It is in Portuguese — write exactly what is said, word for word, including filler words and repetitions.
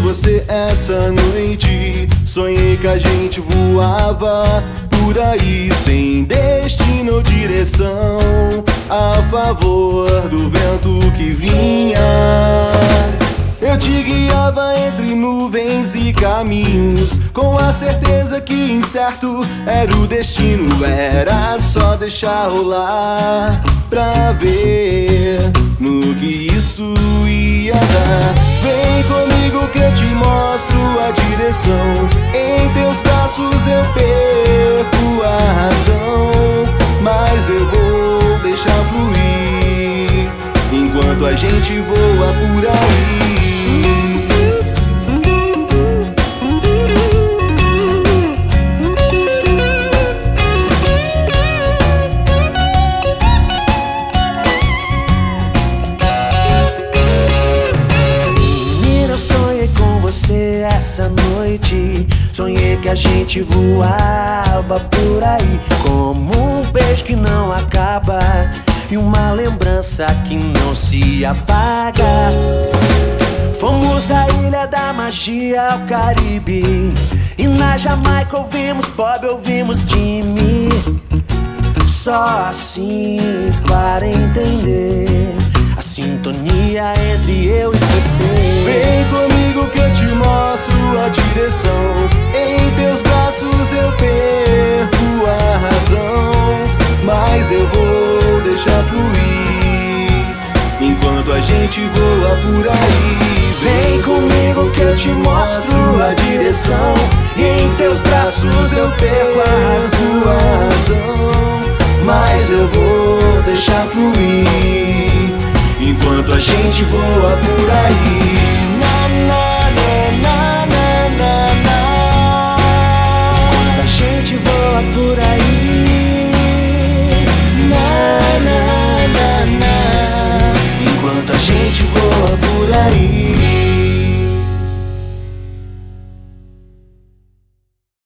você essa noite. Sonhei que a gente voava por aí, sem destino ou direção, a favor do vento que vinha. Eu te guiava entre nuvens e caminhos, com a certeza que incerto era o destino. Era só deixar rolar pra ver no que isso ia dar. Vem comigo que eu te mostro a direção. Em teus braços eu perco a razão, mas eu vou deixar fluir enquanto a gente voa por aí. Essa noite sonhei que a gente voava por aí, como um beijo que não acaba e uma lembrança que não se apaga. Fomos da Ilha da Magia ao Caribe, e na Jamaica ouvimos Bob, ouvimos Jimmy. Só assim para entender a sintonia entre eu e você. Vem comigo que eu te mostro a direção. Em teus braços eu perco a razão, mas eu vou deixar fluir enquanto a gente voa por aí. Vem comigo que eu te mostro a direção. Em teus braços eu perco a razão, mas eu vou deixar fluir enquanto a gente voa por aí.